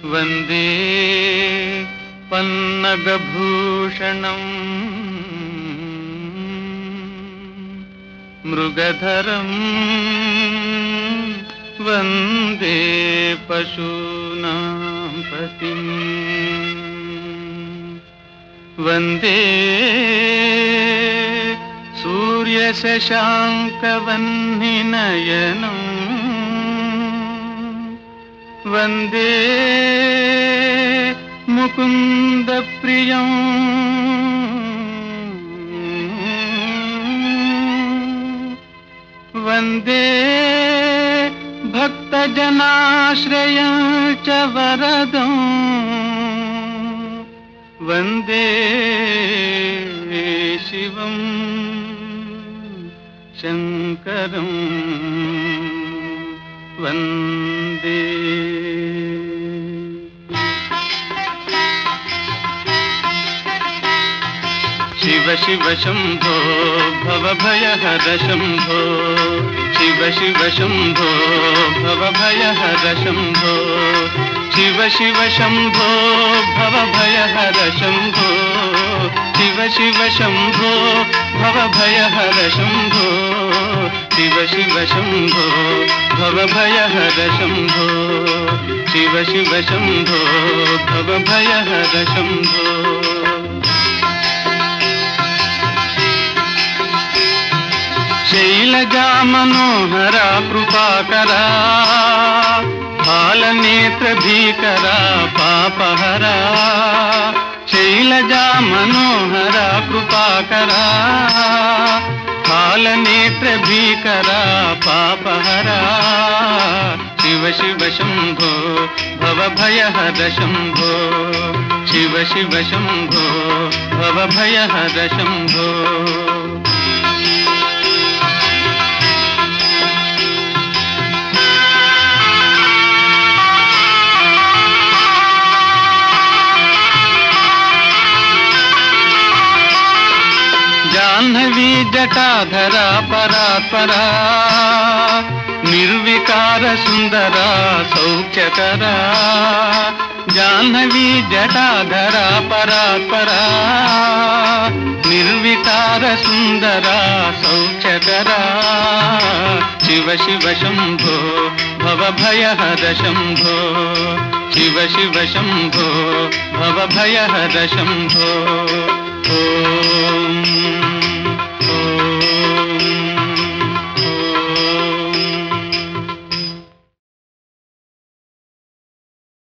वंदे पन्नगभूषणम् मृगधरम् वंदे पशूनां पतिम् वंदे सूर्यशशाङ्कवह्निनयनम् वंदे मुकुन्दप्रियम् वंदे भक्तजनाश्रयं च वरदम् वंदे शिवं शंकरं वंदे। शिव शिव शंभो भवभयहर शंभो, शिव शिव शंभो भवभयहर शंभो, शिव शिव शंभो भवभयहर शंभो, शिव शिव शंभो भवभयहर शंभो, शिव शिव शंभो भवभयहर शंभो, शिव शिव शंभो भवभयहर शंभो। शैलजा मनोहरा कृपाकरा, बालनेत्र भीकरा पापहरा, शैलजा मनोहरा कृपाकरा, बालनेत्र भीकरा पापहरा, शिव शिव शंभो भवभयहर शंभो, शिव शिव शंभो भवभयहर शंभो। जाह्नवी जटाधरा परात्परा, निर्विकार सुंदरा सौख्यकरा, जाह्नवी जटाधरा परात्परा, निर्विकार सुंदरा सौख्यकरा, शिव शिव शंभो भवभयहर शंभो, शिव शिव शंभो भवभयहर शंभो। ओम